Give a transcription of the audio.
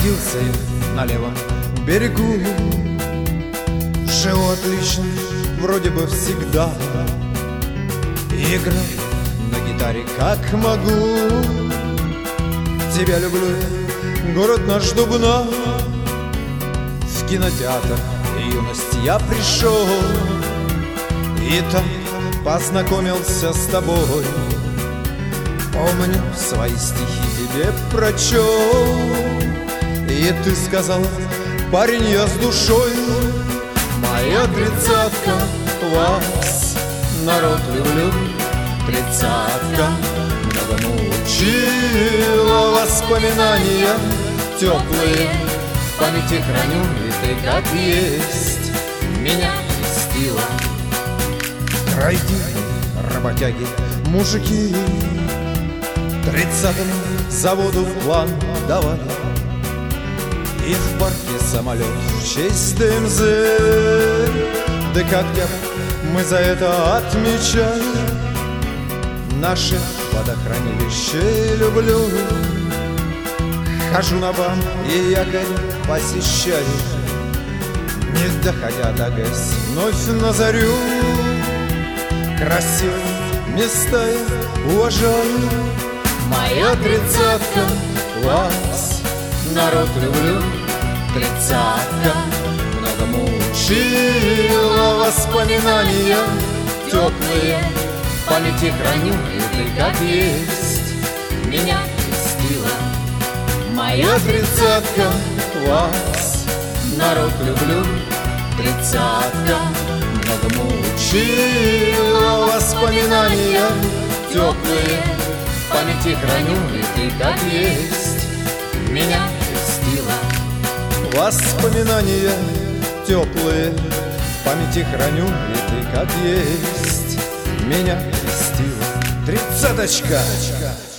Родился я на левом берегу, живу отлично, вроде бы всегда. Играю на гитаре как могу. Тебя люблю я, город наш Дубна. В кинотеатр юности я пришел, и там познакомился с тобой. Помню, свои стихи тебе прочел, и ты сказала: парень, я с душой. Моя тридцатка, вас, народ, люблю. Тридцатка многому учила, воспоминания теплые в памяти храню. И ты, как есть, меня крестила. Крайди, работяги, мужики, 30-м заводу в план давали. И в парке самолет в честь ДМЗ. Да как я, мы за это отмечаем. Наше водохранилище люблю. Хожу на бам и якорь посещаю, не доходя до ГЭС вновь на зарю. Красивые места я уважаю. Моя тридцатка, вас, народ, люблю. Тридцатка многому учила, воспоминания теплые в памяти храню. И ты, как есть, меня крестила. Моя тридцатка, вас, народ, люблю. Тридцатка многому учила, воспоминания теплые в памяти храню. И ты, как есть, меня крестила. Воспоминания теплые в памяти храню. И ты, как есть, меня крестила. Тридцаточка!